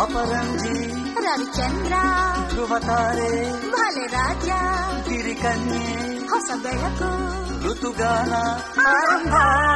ಅಪರಂಜಿ ರವಿಚಂದ್ರ ಧ್ರುವತಾರೆ ಭಲೆ ರಾಜ ಗಿರಿಕನ್ಯೆ ಹೊಸ ಬೆಳಕು ಋತುಗಾನ ಆರಂಭ.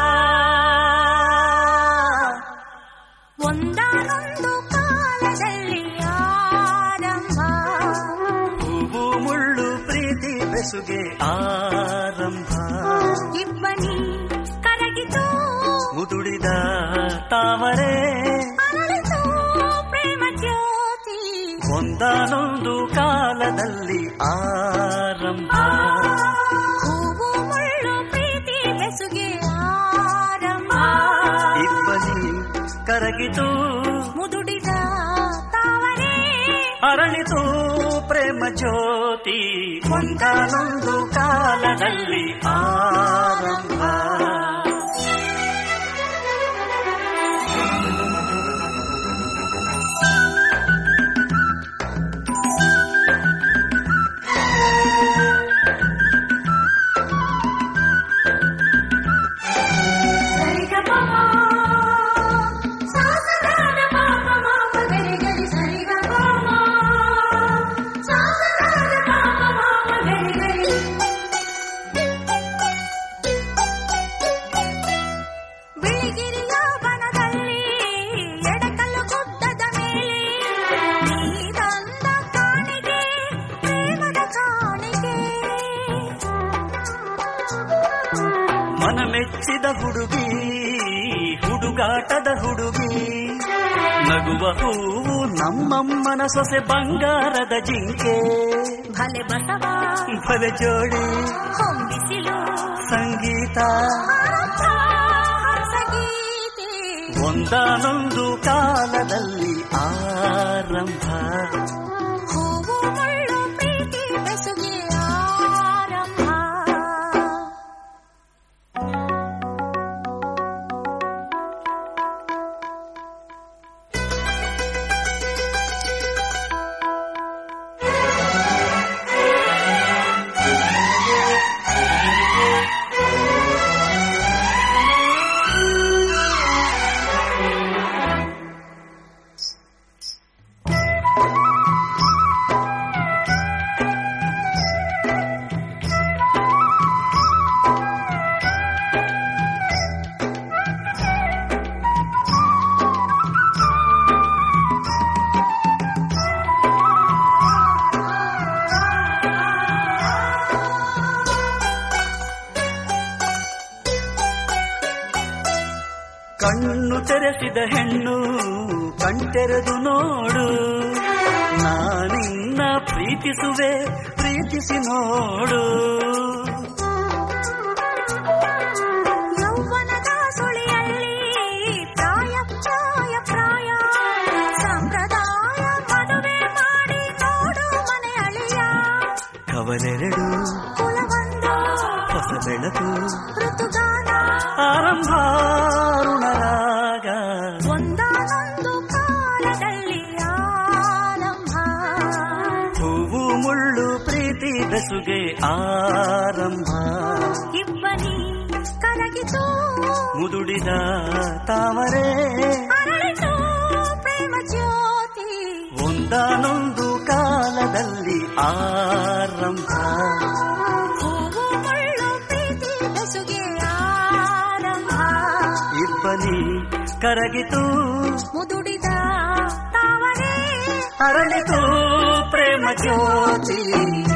ಒಂದಾನೊಂದು ಕಾಲದಲ್ಲಿ ಆರಂಭ. ಹೂವು ಮುಳ್ಳು ಪ್ರೀತಿ ಬೆಸುಗೆ ಆರಂಭ. ಇಬ್ಬನಿ ಕರಗಿತು ಮುದುಡಿದ ತಾವರೆ ಅರಳಿತು ಪ್ರೇಮ ಜ್ಯೋತಿ. ಒಂದಾನೊಂದು ಕಾಲದಲ್ಲಿ ಆರಂಭ. ಹೂವು ಮುಳ್ಳು ಪ್ರೀತಿ ಬೆಸುಗೆ ಆರಂಭ. ಇಬ್ಬನಿ ಕರಗಿತು ಮುದುಡಿದ ತಾವರೆ ಅರಳಿತು ಪ್ರೇಮ ಜ್ಯೋತಿ. ಒಂದಾನೊಂದು ಕಾಲದಲ್ಲಿ ಆರಂಭ. ಮೆಚ್ಚಿದ ಹುಡುಗಿ ಹುಡುಗಾಟದ ಹುಡುಗಿ ನಗುವ ಹೂವು ನಮ್ಮಮ್ಮನ ಸೊಸೆ ಬಂಗಾರದ ಜಿಂಕೆ. ಭಲೆ ಬಸವ ಭಲೆ ಜೋಡಿ ಹೊಂಬಿಸಿಲು ಸಂಗೀತ ಸಂಗೀತೆ. ಒಂದಾನೊಂದು ಕಾಲದಲ್ಲಿ ಆರಂಭ. ಹೂವು ಮುಳ್ಳು ಪ್ರೀತಿ ಬೆಸುಗೆ ಆರಂಭ. ಕಣ್ಣು ತೆರೆಸಿದ ಹೆಣ್ಣು ಕಣ್ತೆರೆದು ನೋಡು. ನಾನಿನ್ನ ಪ್ರೀತಿಸುವೆ ಪ್ರೀತಿಸಿ ನೋಡು. ಯೌವನದ ಸುಳಿಯಲ್ಲಿ ಪ್ರಾಯ ಪ್ರಾಯ ಪ್ರಾಯ ಸಂಪ್ರದಾಯ ಮದುವೆ ಮಾಡಿ ನೋಡು ಮನೆ ಅಳಿಯ. ಕವಲೆರಡು ಕುಲವೊಂದು ಹೊಸ ಬೆಳಕು ಋತುಗಾನ ಆರಂಭ ಋಣರಾಗ. ಒಂದಾನೊಂದು ಕಾಲದಲ್ಲಿ ಆರಂಭ. ಹೂವು ಮುಳ್ಳು ಪ್ರೀತಿ ಬೆಸುಗೆ ಆರಂಭ. ಇಬ್ಬನಿ ಕರಗಿತು ಮುದುಡಿದ ತಾವರೆ ಅರಳಿತು ಪ್ರೇಮ ಜ್ಯೋತಿ. ಒಂದಾನೊಂದು ಕಾಲದಲ್ಲಿ ಆರಂಭ. ಹೂವು ಮುಳ್ಳು ಪ್ರೀತಿ ಬೆಸುಗೆ ಆರಂಭ. ಇಬ್ಬನಿ ಕರಗಿತು ಮುದುಡಿದ ತಾವರೆ ಅರಳಿತು ಪ್ರೇಮ ಜ್ಯೋತಿ.